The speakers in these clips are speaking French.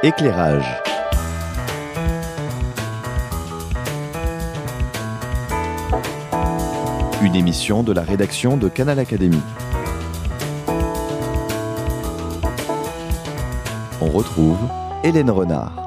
Éclairage. Une émission de la rédaction de Canal Académie. On retrouve Hélène Renard.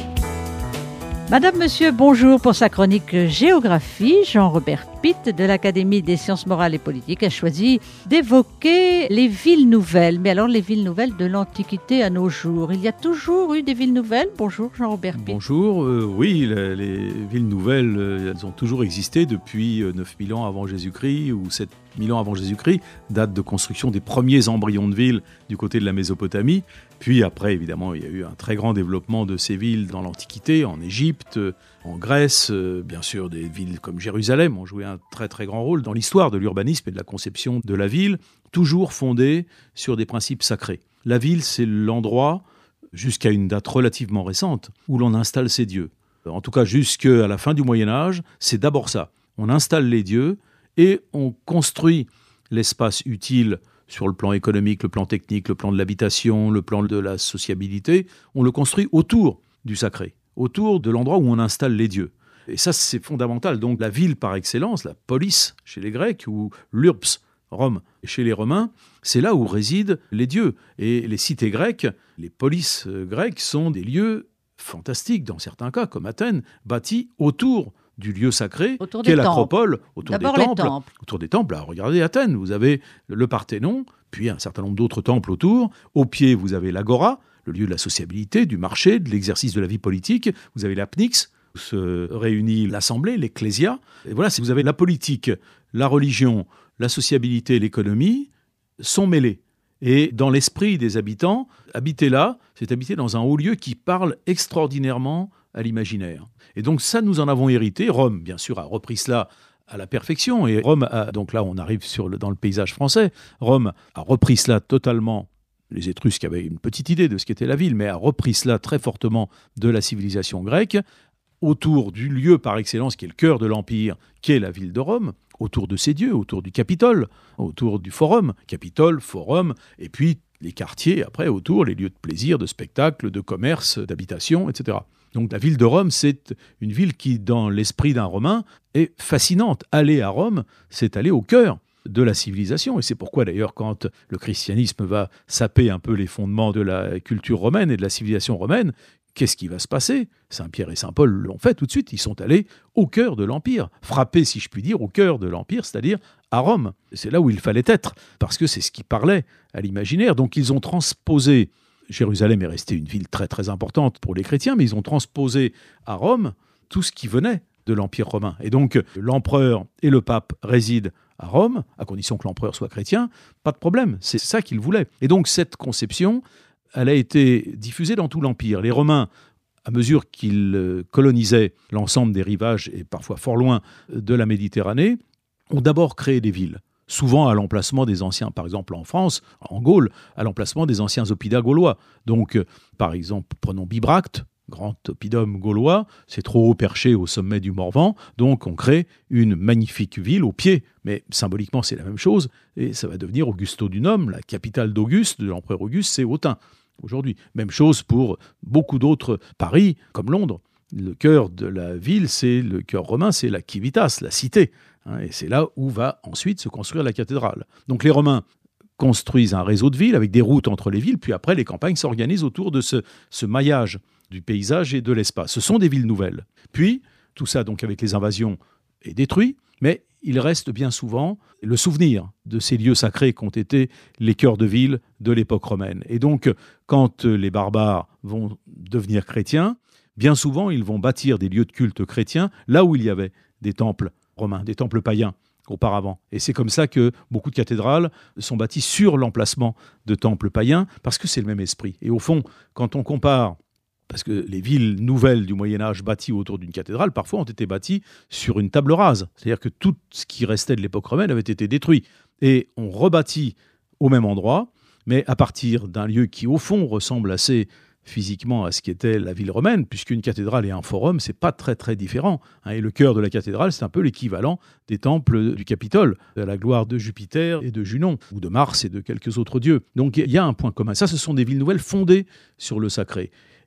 Madame, Monsieur, bonjour. Pour sa chronique Géographie, Jean-Robert Pitt de l'Académie des sciences morales et politiques a choisi d'évoquer les villes nouvelles. Mais alors les villes nouvelles de l'Antiquité à nos jours. Il y a toujours eu des villes nouvelles. Bonjour Jean-Robert Pitt. Bonjour, oui, les villes nouvelles, elles ont toujours existé depuis 9000 ans avant Jésus-Christ ou 7000 ans avant Jésus-Christ, date de construction des premiers embryons de villes du côté de la Mésopotamie. Puis après, évidemment, il y a eu un très grand développement de ces villes dans l'Antiquité, en Égypte, en Grèce. Bien sûr, des villes comme Jérusalem ont joué un très très grand rôle dans l'histoire de l'urbanisme et de la conception de la ville, toujours fondée sur des principes sacrés. La ville, c'est l'endroit, jusqu'à une date relativement récente, où l'on installe ses dieux. En tout cas, jusqu'à la fin du Moyen-Âge, c'est d'abord ça. On installe les dieux et on construit l'espace utile sur le plan économique, le plan technique, le plan de l'habitation, le plan de la sociabilité. On le construit autour du sacré, autour de l'endroit où on installe les dieux. Et ça, c'est fondamental. Donc la ville par excellence, la polis chez les Grecs, ou l'Urps, Rome, chez les Romains, c'est là où résident les dieux. Et les cités grecques, les polices grecques sont des lieux fantastiques, dans certains cas, comme Athènes, bâtis autour du lieu sacré, qu'est l'acropole, autour des temples. Autour des temples, regardez Athènes, vous avez le Parthénon, puis un certain nombre d'autres temples autour. Au pied, vous avez l'agora, le lieu de la sociabilité, du marché, de l'exercice de la vie politique. Vous avez la pnyx, où se réunit l'assemblée, l'ecclésia. Et voilà, vous avez la politique, la religion, la sociabilité, l'économie, sont mêlés. Et dans l'esprit des habitants, habiter là, c'est habiter dans un haut lieu qui parle extraordinairement à l'imaginaire. Et donc ça, nous en avons hérité. Rome, bien sûr, a repris cela à la perfection. Et Rome, donc là, on arrive dans le paysage français. Rome a repris cela totalement. Les Étrusques avaient une petite idée de ce qu'était la ville, mais a repris cela très fortement de la civilisation grecque, autour du lieu par excellence qui est le cœur de l'Empire, qui est la ville de Rome, autour de ses dieux, autour du Capitole, autour du Forum, Capitole, Forum, et puis les quartiers, après, autour, les lieux de plaisir, de spectacle, de commerce, d'habitation, etc. Donc la ville de Rome, c'est une ville qui, dans l'esprit d'un Romain, est fascinante. Aller à Rome, c'est aller au cœur de la civilisation. Et c'est pourquoi, d'ailleurs, quand le christianisme va saper un peu les fondements de la culture romaine et de la civilisation romaine, qu'est-ce qui va se passer ? Saint-Pierre et Saint-Paul l'ont fait tout de suite. Ils sont allés au cœur de l'Empire, frappés, si je puis dire, au cœur de l'Empire, c'est-à-dire à Rome. C'est là où il fallait être, parce que c'est ce qui parlait à l'imaginaire. Donc ils ont transposé. Jérusalem est restée une ville très très importante pour les chrétiens, mais ils ont transposé à Rome tout ce qui venait de l'Empire romain. Et donc l'empereur et le pape résident à Rome, à condition que l'empereur soit chrétien, pas de problème, c'est ça qu'ils voulaient. Et donc cette conception, elle a été diffusée dans tout l'Empire. Les Romains, à mesure qu'ils colonisaient l'ensemble des rivages, et parfois fort loin de la Méditerranée, ont d'abord créé des villes. Souvent à l'emplacement des anciens, par exemple en France, en Gaule, à l'emplacement des anciens oppidums gaulois. Donc, par exemple, prenons Bibracte, grand oppidum gaulois, c'est trop haut perché au sommet du Morvan, donc on crée une magnifique ville au pied, mais symboliquement c'est la même chose, et ça va devenir Augustodunum, la capitale d'Auguste, de l'empereur Auguste, c'est Autun, aujourd'hui. Même chose pour beaucoup d'autres, Paris, comme Londres. Le cœur de la ville, c'est le cœur romain, c'est la civitas, la cité. Et c'est là où va ensuite se construire la cathédrale. Donc les Romains construisent un réseau de villes avec des routes entre les villes, puis après les campagnes s'organisent autour de ce maillage du paysage et de l'espace. Ce sont des villes nouvelles. Puis tout ça, donc avec les invasions, est détruit, mais il reste bien souvent le souvenir de ces lieux sacrés qui ont été les cœurs de ville de l'époque romaine. Et donc, quand les barbares vont devenir chrétiens, bien souvent, ils vont bâtir des lieux de culte chrétiens là où il y avait des temples romains, des temples païens auparavant. Et c'est comme ça que beaucoup de cathédrales sont bâties sur l'emplacement de temples païens, parce que c'est le même esprit. Et au fond, quand on compare, parce que les villes nouvelles du Moyen-Âge bâties autour d'une cathédrale, parfois ont été bâties sur une table rase. C'est-à-dire que tout ce qui restait de l'époque romaine avait été détruit. Et on rebâtit au même endroit, mais à partir d'un lieu qui, au fond, ressemble assez physiquement à ce qu'était la ville romaine, puisqu'une cathédrale et un forum, c'est pas très très différent. Et le cœur de la cathédrale, c'est un peu l'équivalent des temples du Capitole, à la gloire de Jupiter et de Junon, ou de Mars et de quelques autres dieux. Donc il y a un point commun. Ça, ce sont des villes nouvelles fondées sur le sacré.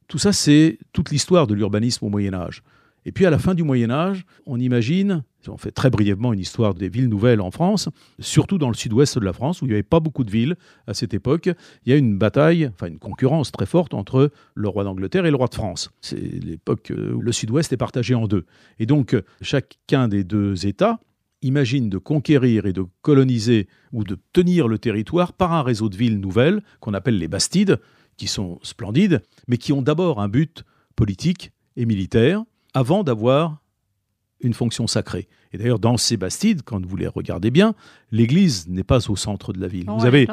Tout ça, c'est toute l'histoire de l'urbanisme au Moyen-Âge. Et puis à la fin du Moyen-Âge, on imagine, on fait très brièvement une histoire des villes nouvelles en France, surtout dans le sud-ouest de la France, où il n'y avait pas beaucoup de villes à cette époque. Il y a une bataille, une concurrence très forte entre le roi d'Angleterre et le roi de France. C'est l'époque où le sud-ouest est partagé en deux. Et donc, chacun des deux États imagine de conquérir et de coloniser ou de tenir le territoire par un réseau de villes nouvelles qu'on appelle les bastides, qui sont splendides, mais qui ont d'abord un but politique et militaire, avant d'avoir une fonction sacrée. Et d'ailleurs, dans ces bastides, quand vous les regardez bien, l'église n'est pas au centre de la ville. Vous avez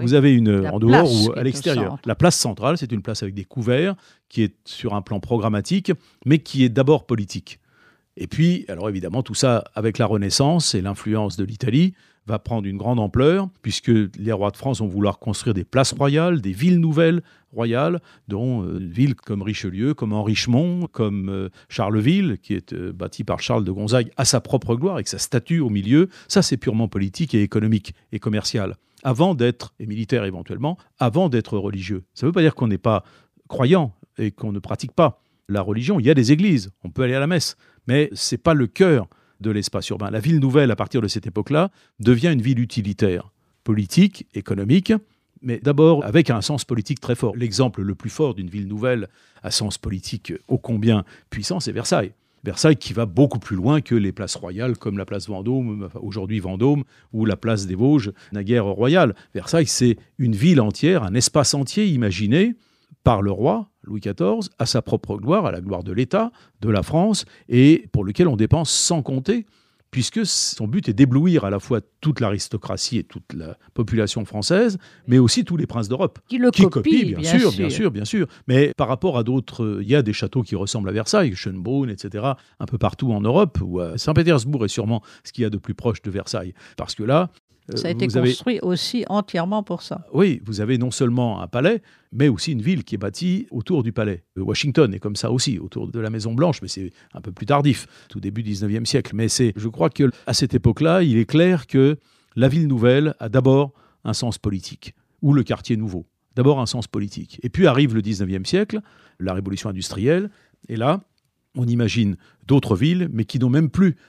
une en dehors ou à l'extérieur. La place centrale, c'est une place avec des couverts, qui est sur un plan programmatique, mais qui est d'abord politique. Et puis, alors évidemment, tout ça, avec la Renaissance et l'influence de l'Italie, va prendre une grande ampleur, puisque les rois de France vont vouloir construire des places royales, des villes nouvelles royales, dont une ville comme Richelieu, comme Henrichemont, comme Charleville, qui est bâtie par Charles de Gonzague à sa propre gloire, avec sa statue au milieu. Ça, c'est purement politique et économique et commercial, avant d'être, et militaire éventuellement, avant d'être religieux. Ça ne veut pas dire qu'on n'est pas croyant et qu'on ne pratique pas la religion. Il y a des églises, on peut aller à la messe, mais ce n'est pas le cœur de l'espace urbain. La ville nouvelle, à partir de cette époque-là, devient une ville utilitaire, politique, économique, mais d'abord avec un sens politique très fort. L'exemple le plus fort d'une ville nouvelle à sens politique ô combien puissant, c'est Versailles. Versailles qui va beaucoup plus loin que les places royales, comme la place Vendôme, aujourd'hui Vendôme, ou la place des Vosges, naguère royale. Versailles, c'est une ville entière, un espace entier imaginé par le roi, Louis XIV, à sa propre gloire, à la gloire de l'État, de la France, et pour lequel on dépense sans compter, puisque son but est d'éblouir à la fois toute l'aristocratie et toute la population française, mais aussi tous les princes d'Europe. Qui copient, bien sûr. Mais par rapport à d'autres, il y a des châteaux qui ressemblent à Versailles, Schönbrunn, etc., un peu partout en Europe, ou à Saint-Pétersbourg est sûrement ce qu'il y a de plus proche de Versailles. Parce que là, ça a été construit aussi entièrement pour ça. Oui, vous avez non seulement un palais, mais aussi une ville qui est bâtie autour du palais. Washington est comme ça aussi, autour de la Maison-Blanche, mais c'est un peu plus tardif, tout début 19e siècle. Mais je crois qu'à cette époque-là, il est clair que la ville nouvelle a d'abord un sens politique, ou le quartier nouveau. D'abord un sens politique. Et puis arrive le 19e siècle, la révolution industrielle, et là, on imagine d'autres villes, mais qui n'ont même plus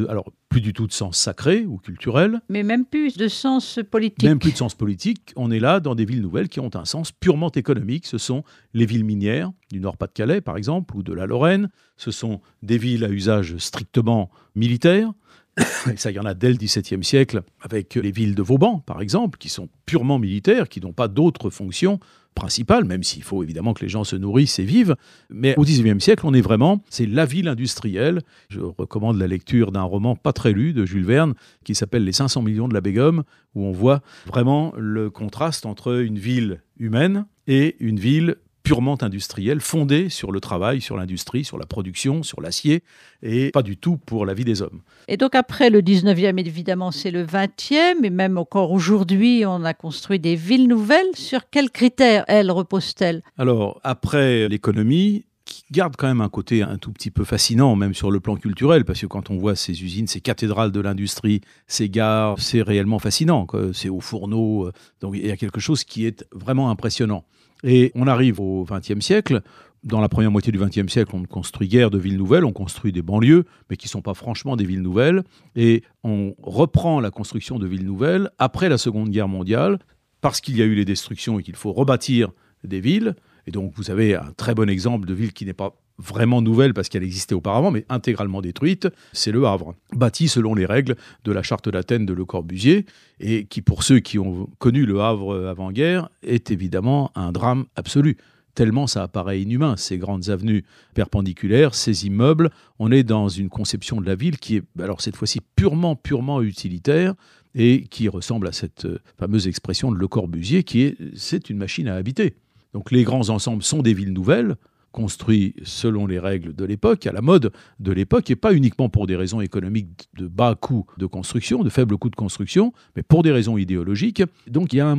du tout de sens sacré ou culturel. Mais même plus de sens politique. Même plus de sens politique. On est là dans des villes nouvelles qui ont un sens purement économique. Ce sont les villes minières du Nord-Pas-de-Calais, par exemple, ou de la Lorraine. Ce sont des villes à usage strictement militaire. Et ça, il y en a dès le XVIIe siècle, avec les villes de Vauban, par exemple, qui sont purement militaires, qui n'ont pas d'autres fonctions principale, même s'il faut évidemment que les gens se nourrissent et vivent. Mais au XIXe siècle, c'est la ville industrielle. Je recommande la lecture d'un roman pas très lu de Jules Verne qui s'appelle Les 500 millions de la Bégomme, où on voit vraiment le contraste entre une ville humaine et une ville purement industrielle, fondée sur le travail, sur l'industrie, sur la production, sur l'acier, et pas du tout pour la vie des hommes. Et donc après le 19e, évidemment, c'est le 20e, et même encore aujourd'hui, on a construit des villes nouvelles. Sur quels critères, elles, reposent-elles ? Alors, après l'économie, qui garde quand même un côté un tout petit peu fascinant, même sur le plan culturel, parce que quand on voit ces usines, ces cathédrales de l'industrie, ces gares, c'est réellement fascinant, quoi. C'est aux fourneaux, donc il y a quelque chose qui est vraiment impressionnant. Et on arrive au XXe siècle. Dans la première moitié du XXe siècle, on ne construit guère de villes nouvelles, on construit des banlieues, mais qui ne sont pas franchement des villes nouvelles. Et on reprend la construction de villes nouvelles après la Seconde Guerre mondiale, parce qu'il y a eu les destructions et qu'il faut rebâtir des villes. Et donc vous avez un très bon exemple de ville qui n'est pas vraiment nouvelle parce qu'elle existait auparavant, mais intégralement détruite, c'est Le Havre, bâti selon les règles de la charte d'Athènes de Le Corbusier, et qui, pour ceux qui ont connu Le Havre avant-guerre, est évidemment un drame absolu. Tellement ça apparaît inhumain, ces grandes avenues perpendiculaires, ces immeubles. On est dans une conception de la ville qui est, alors cette fois-ci, purement utilitaire, et qui ressemble à cette fameuse expression de Le Corbusier, c'est une machine à habiter. Donc les grands ensembles sont des villes nouvelles, construits selon les règles de l'époque, à la mode de l'époque, et pas uniquement pour des raisons économiques de bas coûts de construction, de faibles coûts de construction, mais pour des raisons idéologiques. Donc il y a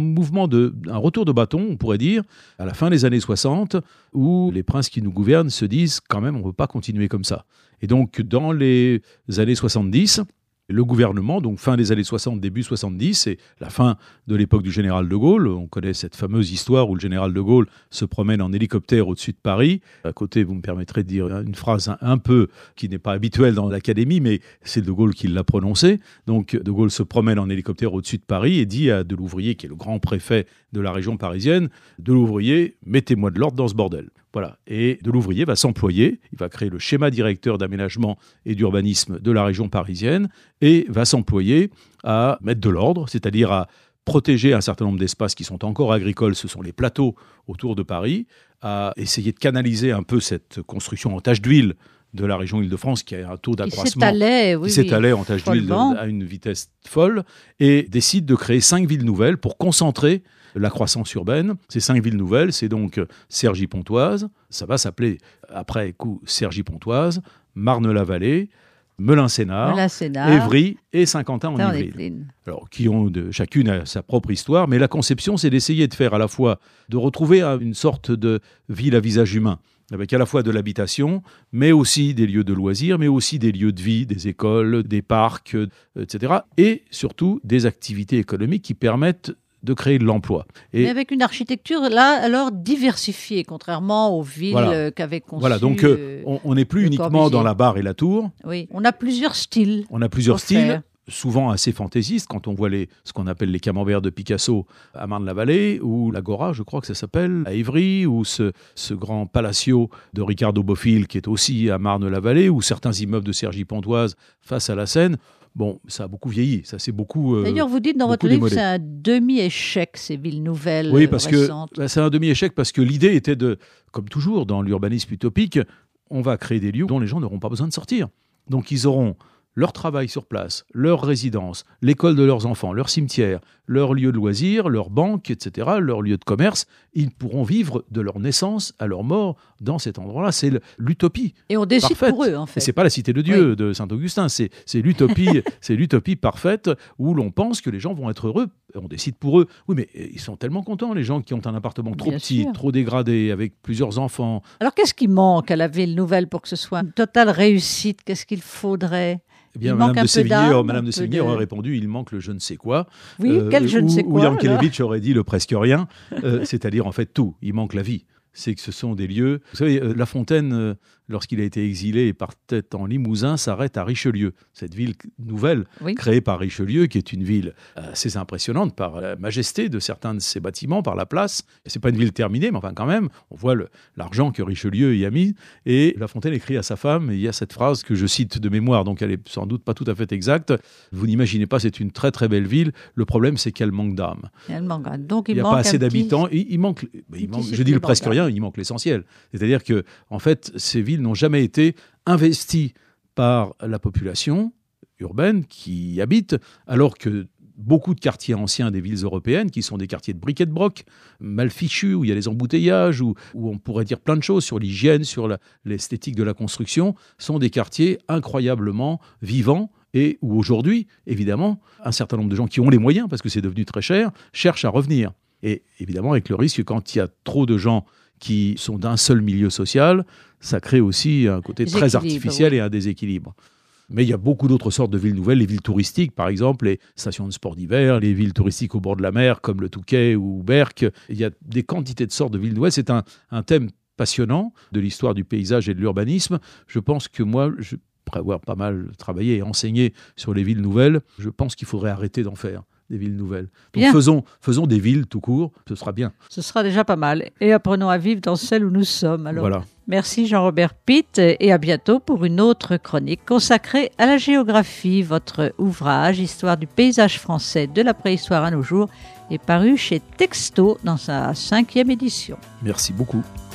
un retour de bâton, on pourrait dire, à la fin des années 60, où les princes qui nous gouvernent se disent quand même on ne peut pas continuer comme ça. Et donc dans les années 70, Le gouvernement, donc fin des années 60, début 70, c'est la fin de l'époque du général de Gaulle. On connaît cette fameuse histoire où le général de Gaulle se promène en hélicoptère au-dessus de Paris. À côté, vous me permettrez de dire une phrase un peu qui n'est pas habituelle dans l'Académie, mais c'est de Gaulle qui l'a prononcée. Donc de Gaulle se promène en hélicoptère au-dessus de Paris et dit à Delouvrier, qui est le grand préfet de la région parisienne, Delouvrier, mettez-moi de l'ordre dans ce bordel. Voilà. Et Delouvrier va s'employer, il va créer le schéma directeur d'aménagement et d'urbanisme de la région parisienne et va s'employer à mettre de l'ordre, c'est-à-dire à protéger un certain nombre d'espaces qui sont encore agricoles, ce sont les plateaux autour de Paris, à essayer de canaliser un peu cette construction en tache d'huile de la région Île-de-France qui a un taux d'accroissement qui s'étalait en tache d'huile à une vitesse folle et décide de créer 5 villes nouvelles pour concentrer la croissance urbaine. Ces 5 villes nouvelles, c'est donc Cergy-Pontoise, ça va s'appeler après coup Cergy-Pontoise, Marne-la-Vallée, Melun-Sénart, Évry et Saint-Quentin-en-Yvelines. Alors, qui ont chacune sa propre histoire, mais la conception, c'est d'essayer de faire à la fois, de retrouver une sorte de ville à visage humain, avec à la fois de l'habitation, mais aussi des lieux de loisirs, mais aussi des lieux de vie, des écoles, des parcs, etc. Et surtout, des activités économiques qui permettent de créer de l'emploi. Mais avec une architecture, là, alors diversifiée, contrairement aux villes qu'avait conçues. Voilà, donc on n'est plus uniquement Corbusier dans la barre et la tour. Oui, on a plusieurs styles. On a plusieurs styles, souvent assez fantaisistes, quand on voit ce qu'on appelle les camemberts de Picasso à Marne-la-Vallée, ou l'Agora, je crois que ça s'appelle, à Évry, ou ce grand Palacio de Ricardo Bofill, qui est aussi à Marne-la-Vallée, ou certains immeubles de Cergy-Pontoise face à la Seine. Bon, ça a beaucoup vieilli, ça c'est beaucoup. D'ailleurs, vous dites dans votre livre que c'est un demi-échec, ces villes nouvelles. Oui, parce récentes. Que c'est un demi-échec parce que l'idée était comme toujours dans l'urbanisme utopique, on va créer des lieux dont les gens n'auront pas besoin de sortir. Donc ils auront leur travail sur place, leur résidence, l'école de leurs enfants, leur cimetière, leur lieu de loisirs, leur banque, etc., leur lieu de commerce. Ils pourront vivre de leur naissance à leur mort dans cet endroit-là. C'est l'utopie. Et on décide parfaite. Pour eux, en fait. Et c'est pas la cité de Dieu de Saint-Augustin. C'est l'utopie, c'est l'utopie parfaite où l'on pense que les gens vont être heureux. On décide pour eux. Oui, mais ils sont tellement contents, les gens qui ont un appartement trop petit, trop dégradé, avec plusieurs enfants. Alors, qu'est-ce qui manque à la ville nouvelle pour que ce soit une totale réussite? Qu'est-ce qu'il faudrait? Eh bien, Madame de Sévigné aurait répondu, il manque le je ne sais quoi. Oui, quel je ne sais quoi. Ou Yankelevitch aurait dit le presque rien, c'est-à-dire en fait tout, il manque la vie. C'est que ce sont des lieux... Vous savez, La Fontaine, lorsqu'il a été exilé et partait en Limousin, s'arrête à Richelieu, cette ville nouvelle créée par Richelieu, qui est une ville assez impressionnante par la majesté de certains de ses bâtiments, par la place. C'est pas une ville terminée, mais enfin quand même, on voit l'argent que Richelieu y a mis. Et La Fontaine écrit à sa femme, et il y a cette phrase que je cite de mémoire, donc elle est sans doute pas tout à fait exacte. Vous n'imaginez pas, c'est une très très belle ville. Le problème, c'est qu'elle manque d'âme. Donc il n'y a pas assez d'habitants. Il manque, je dis le presque rien, il manque l'essentiel. C'est-à-dire que, en fait, ces villes n'ont jamais été investies par la population urbaine qui y habite, alors que beaucoup de quartiers anciens des villes européennes, qui sont des quartiers de briquet de broc, mal fichus, où il y a les embouteillages, où on pourrait dire plein de choses sur l'hygiène, sur l'esthétique de la construction, sont des quartiers incroyablement vivants et où aujourd'hui, évidemment, un certain nombre de gens qui ont les moyens, parce que c'est devenu très cher, cherchent à revenir. Et évidemment, avec le risque que quand il y a trop de gens qui sont d'un seul milieu social, ça crée aussi un côté très artificiel et un déséquilibre. Mais il y a beaucoup d'autres sortes de villes nouvelles, les villes touristiques par exemple, les stations de sport d'hiver, les villes touristiques au bord de la mer comme le Touquet ou Berck. Il y a des quantités de sortes de villes nouvelles. C'est un thème passionnant de l'histoire du paysage et de l'urbanisme. Je pense que moi, après avoir pas mal travaillé et enseigné sur les villes nouvelles, je pense qu'il faudrait arrêter d'en faire des villes nouvelles. Donc faisons des villes tout court, ce sera bien. Ce sera déjà pas mal. Et apprenons à vivre dans celle où nous sommes. Alors, voilà. Merci Jean-Robert Pitt et à bientôt pour une autre chronique consacrée à la géographie. Votre ouvrage, Histoire du paysage français de la préhistoire à nos jours, est paru chez Texto dans sa 5e édition. Merci beaucoup.